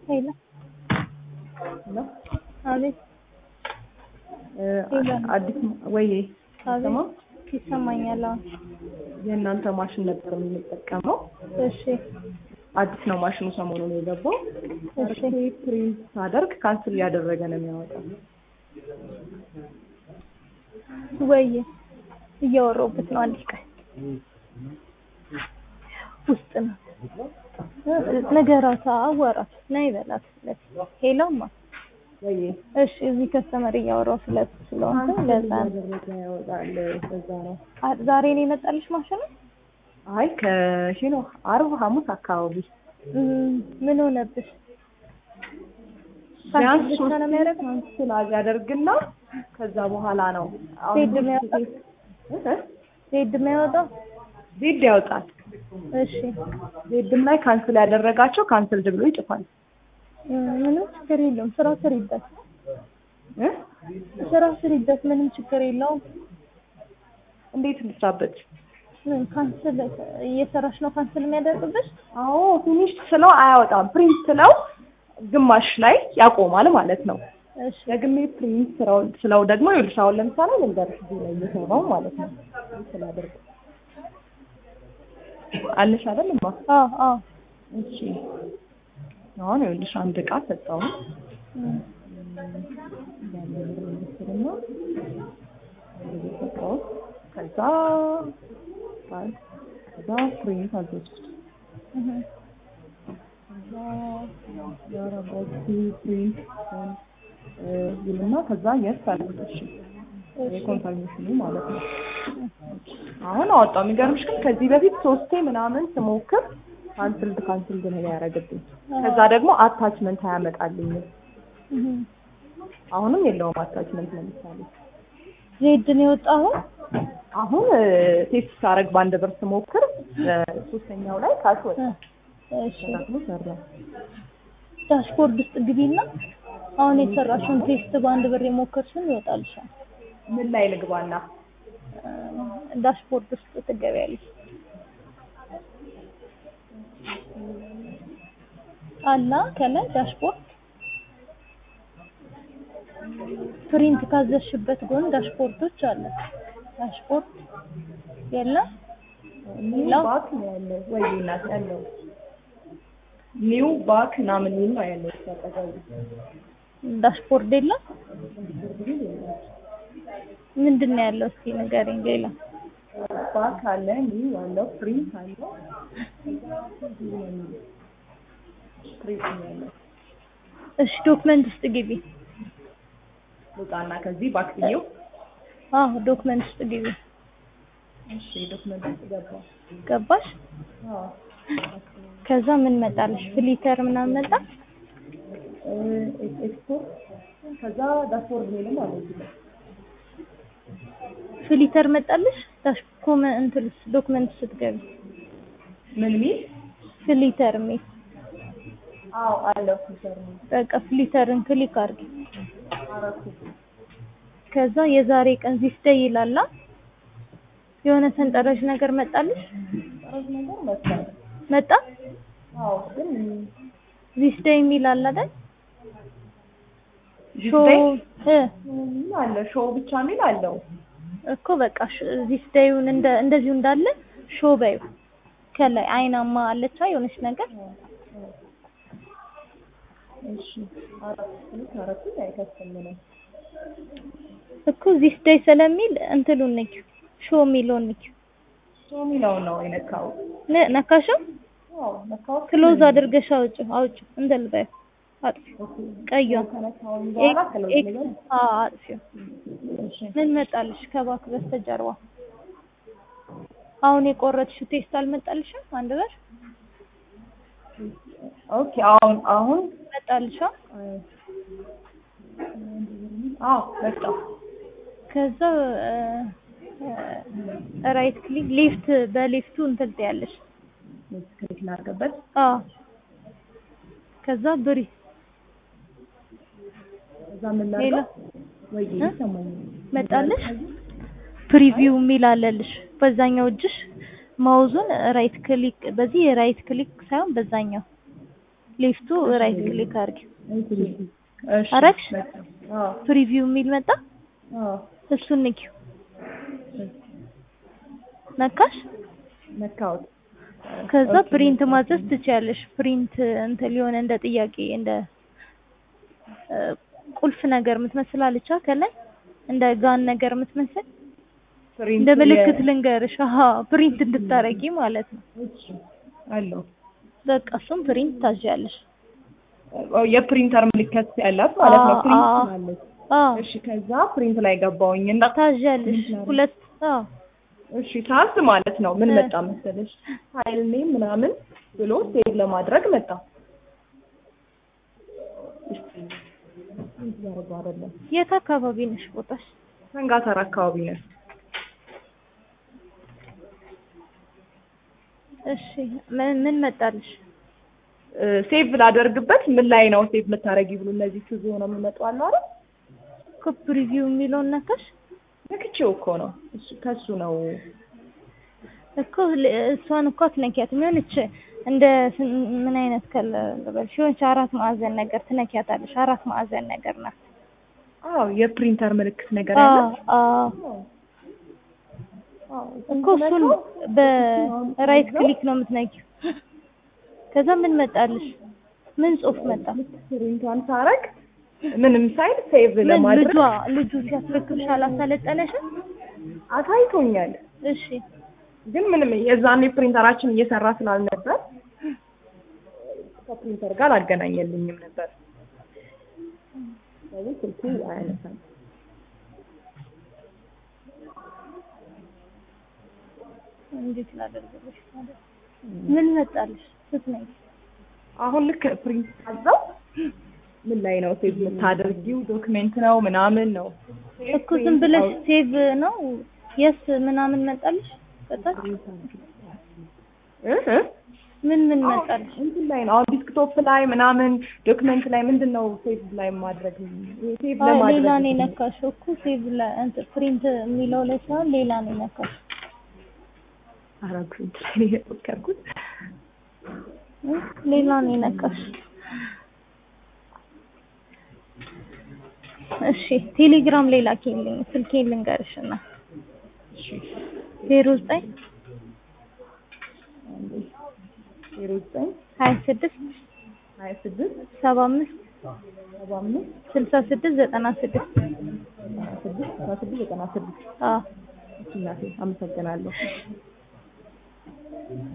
ሄሎ ሄሎ አቤት። አዲስ ወይ ሰማ ይሰማኛል። የእናንተ ማሽን ነበር የምንጠቀመው። እሺ አዲስ ነው ማሽኑ ሰሞኑን የገባው። እሺ ፕሪንት ሳደርግ ካንስል እያደረገ ነው የሚያወጣው። ወይ እያወራሁበት ነው። አንድ ቀን ውስጥ ነው ነገራታ አወራት ናይ በላት ሄሎማ ወይ እሺ እዚህ ከስተመር እያወራሁ ስለሆነ ለዛ ያወጣል። በዛ ነው ዛሬ ነው የመጣልሽ ማሽኑ? አይ ከሽኖ ዓርብ ሐሙስ አካባቢ ምን ሆነብሽ? ቢያንስ ካንስል ያደርግና ከዛ በኋላ ነው ዜድ የሚያወጣው ዜድ ያወጣል። እሺ ዜድም ላይ ካንስል ያደረጋቸው ካንስልድ ብሎ ይጽፋል። ምንም ችግር የለውም። ስራ ስሪበት ስራ ስሪበት፣ ምንም ችግር የለውም። እንዴት ልስራበት? ካንስል እየሰራሽ ነው ካንስል የሚያደርግብሽ? አዎ ፊኒሽ ስለው አያወጣም። ፕሪንት ስለው ግማሽ ላይ ያቆማል ማለት ነው። እሺ ደግሜ ፕሪንት ስለው ደግሞ ይኸውልሽ አሁን ለምሳሌ ልንገርሽ እዚህ ላይ እየሰራው ማለት ነው። ስላደርግ አለሽ አይደልማ? አዎ እሺ አሁን ይኸውልሽ አንድ ዕቃ ሰጠው ከዛ ፕሪንት አዘዝኩት። ይልና ከዛ የስ አልኩት። እሺ የኮንፈርሜሽኑ ማለት ነው። አሁን አወጣው። የሚገርምሽ ግን ከዚህ በፊት 3 ምናምን ስሞክር ካንስልድ ነው ያደረገብኝ። ከዛ ደግሞ አታችመንት አያመጣልኝ። አሁንም የለውም አታችመንት። ለምሳሌ ዜድ ነው የወጣው። አሁን ቴስት ሳረግ በአንድ ብር ስሞክር ሶስተኛው ላይ ካሽ ወጣ። እሺ ሰራ። ዳሽቦርድ ውስጥ ግቢና አሁን የሰራሽውን ቴስት በአንድ ብር የሞከርሽውን ይወጣልሻል። ምን ላይ ልግባና? ዳሽቦርድ ውስጥ ትገቢያለሽ። አላ ከላይ ዳሽቦርድ ፕሪንት ካዘሽበት ጎን ዳሽቦርዶች አለ። ዳሽቦርድ የለም ኒው ባክ ነው ያለው ወይ እናት ያለው ኒው ባክ ምናምን ነው ያለው። ተጠቃሚ ዳሽቦርድ የለም። ምንድነው ያለው? እስኪ ንገሪኝ። ሌላ ባክ አለ፣ ኒው አለው፣ ፕሪንት አለው። ፕሪንት ነው። እሺ ዶክመንት ውስጥ ግቢ። ወጣና ከዚህ ባክ ቪዲዮ ዶክመንት ውስጥ ግቢ። እሺ ዶክመንት ውስጥ ገባሽ? አዎ ከዛ ምን መጣልሽ? ፍሊተር ምናምን መጣ። ኤክስፖርት ከዛ ዳሽቦርድ ነው ማለት ነው። ፍሊተር መጣልሽ? እንትልስ ዶክመንት ስትገቢ ምን ሚል ፍሊተር ሚል? አዎ አለው ፍሊተር ነው። በቃ ፍሊተርን ክሊክ አድርጊ። አረኩ። ከዛ የዛሬ ቀን ዚስ ዴይ ይላል። የሆነ ሰንጠረዥ ነገር መጣልሽ? ሰንጠረዥ ነገር መጣ? አዎ ግን ዚስ ዴይ የሚል አለ አይደል? አለ ሾው ብቻ የሚል አለው እኮ። በቃ ዚስ ዴይውን እንደዚሁ እንዳለ ሾው በይው። ከላይ አይናማ አለች የሆነች ነገር። እሺ አረኩ አይከስተምነው እኮ ዚስ ዴይ ስለሚል እንትሉን ነክ ሾው የሚለውን ነክ። ሾው የሚለው ነው የነካው። ነካሽው? አዎ ነካው። ክሎዝ አድርገሽ አውጭ እንደልበይ አጥፊ ቀይዋ አጥፊው። ምን መጣልሽ? ከባክ በስተጀርባ አሁን የቆረጥሽው ቴስት አልመጣልሽም? አንድ በር ኦኬ። አሁን መጣልሽ? መጣ። ከዛ ራይት ክሊክ ሌፍት፣ በሌፍቱ እንትን ትያለሽ። ክሊክ ላድርግበት። ከዛ ብሪ እዛ ምን ላድርገው? ወይ ሰማኝ መጣልሽ? ፕሪቪው የሚል አለልሽ በዛኛው እጅሽ ማውዙን ራይት ክሊክ፣ በዚህ ራይት ክሊክ ሳይሆን በዛኛው ሌፍቱ ራይት ክሊክ አድርጊ። እሺ አረግሽ? አዎ ፕሪቪው የሚል መጣ። አዎ እሱን ንኪው። ነካሽ? ነካሁት። ከዛ ፕሪንት ማዘዝ ትችያለሽ። ፕሪንት እንትን ሊሆን እንደ ጥያቄ እንደ ቁልፍ ነገር የምትመስላለች ከላይ እንደ ጋን ነገር የምትመስል እንደ ምልክት ልንገርሽ። ፕሪንት እንድታረጊ ማለት ነው። እሺ አለው። በቃ እሱም ፕሪንት ታዣለሽ። የፕሪንተር ምልክት ያላት ማለት ነው። ፕሪንት ማለት እሺ። ከዛ ፕሪንት ላይ ገባሁኝ እና ታዣለሽ። ሁለት እሺ ታዝ ማለት ነው። ምን መጣ መሰለሽ? ፋይል ኔም ምናምን ብሎ ሴቭ ለማድረግ መጣ። የት አካባቢ ነሽ ቦታሽ? ሰንጋተራ አካባቢ ነሽ? እሺ ምን መጣልሽ? ሴቭ ላደርግበት ምን ላይ ነው ሴቭ የምታረጊ ብሎ እነዚህ ትዝ ሆነው የሚመጡ አሉ አይደል? ኮፒ ሪቪው የሚለውን ነካሽ? ነክቼው እኮ ነው። እሱ ከሱ ነው እኮ እሷን እኮ አትነኪያትም። የሆነች እንደ ምን አይነት ከለበል ሲሆንች አራት ማዕዘን ነገር ትነኪያታለሽ። አራት ማዕዘን ነገር ናት። አዎ የፕሪንተር ምልክት ነገር ያለው እኮ እሱን በራይት ክሊክ ነው የምትነኪው። ከዛ ምን መጣልሽ? ምን ጽሁፍ መጣ? ፕሪንቷን ሳረግ ምንም ሳይል ሴቭ ለማድረግ ልጁ ሲያስረክብሽ አላሰለጠነሽም? አሳይቶኛል። እሺ ግን ምንም የዛኔ ፕሪንተራችን እየሰራ ስላልነበር ከፕሪንተር ጋር አገናኘልኝም ነበር። ስለዚህ ስልኩ አያነሳም። እንዴት ላደርግልሽ ማለት ምን መጣልሽ ስትነይ? አሁን ልክ ፕሪንት ታዛው ምን ላይ ነው ሴቭ የምታደርጊው? ዶክመንት ነው ምናምን ነው እኮ ዝም ብለሽ ሴቭ ነው የስ ምናምን መጣልሽ? በጣም ምን መጣልሽ? እንትን ላይ ነው አሁን ዲስክቶፕ ላይ ምናምን ዶክመንት ላይ ምንድነው ሴቭ ላይ ማድረግ? ሴቭ ለማድረግ ሌላ ነው የነካሽው እኮ ሴቭ ላይ እንትን ፕሪንት የሚለው ላይ ሳይሆን ሌላ ነው የነካሽው። ፕሪንት ላይ የነካኩት ሌላ ነው የነካሽ። እሺ ቴሌግራም ላይ ላኪልኝ። ስልኬን ልንገርሽና 09 26 75 66 96 አመሰግናለሁ።